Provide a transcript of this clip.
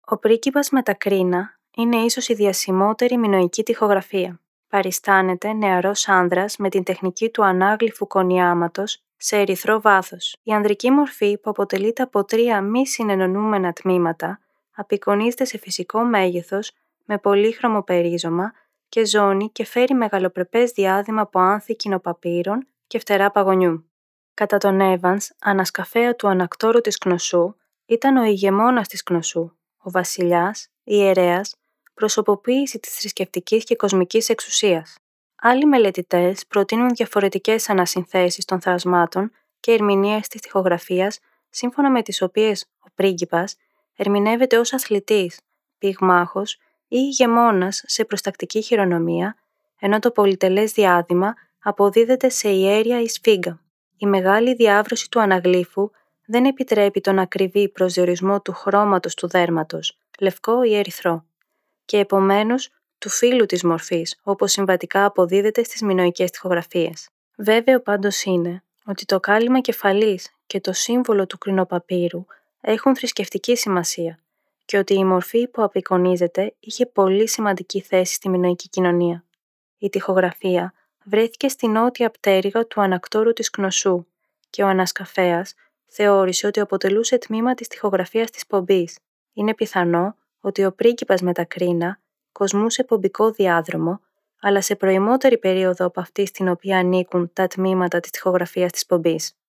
Ο πρίγκιπας με τα κρίνα είναι ίσως η διασημότερη μινωική τοιχογραφία. Παριστάνεται νεαρός άνδρας με την τεχνική του ανάγλυφου κονιάματος σε ερυθρό βάθος. Η ανδρική μορφή, που αποτελείται από 3 μη συνενωνούμενα τμήματα, απεικονίζεται σε φυσικό μέγεθος με πολύχρωμο περίζωμα και ζώνη και φέρει μεγαλοπρεπές διάδημα από άνθη κοινοπαπύρων και φτερά παγωνιού. Κατά τον Evans, ανασκαφέα του ανακτόρου της Κνωσού, ήταν ο ηγεμόνας της Κνωσού, ο βασιλιάς, ιερέας, προσωποποίηση της θρησκευτικής και κοσμικής εξουσίας. Άλλοι μελετητές προτείνουν διαφορετικές ανασυνθέσεις των θαυμάτων και ερμηνείες της τοιχογραφίας, σύμφωνα με τις οποίες ο πρίγκιπας ερμηνεύεται ως αθλητής, πυγμάχος ή ηγεμόνας σε προστακτική χειρονομία, ενώ το πολυτελές διάδημα αποδίδεται σε ιέρια ή σφίγγα. Η μεγάλη διάβρωση του αναγλύφου δεν επιτρέπει τον ακριβή προσδιορισμό του χρώματος του δέρματος, λευκό ή ερυθρό, και επομένως του φύλου της μορφής, όπως συμβατικά αποδίδεται στις μινωικές τοιχογραφίες. Βέβαιο πάντως είναι ότι το κάλυμα κεφαλής και το σύμβολο του κρινοπαπύρου έχουν θρησκευτική σημασία και ότι η μορφή που απεικονίζεται είχε πολύ σημαντική θέση στη μινωική κοινωνία. Η τοιχογραφία βρέθηκε στη νότια πτέρυγα του ανακτόρου της Κνωσού και ο ανασκαφέας θεώρησε ότι αποτελούσε τμήμα της τοιχογραφίας της πομπής. Είναι πιθανό ότι ο πρίγκιπας με τα κρίνα κοσμούσε πομπικό διάδρομο, αλλά σε προημότερη περίοδο από αυτή στην οποία ανήκουν τα τμήματα της τοιχογραφίας της πομπής.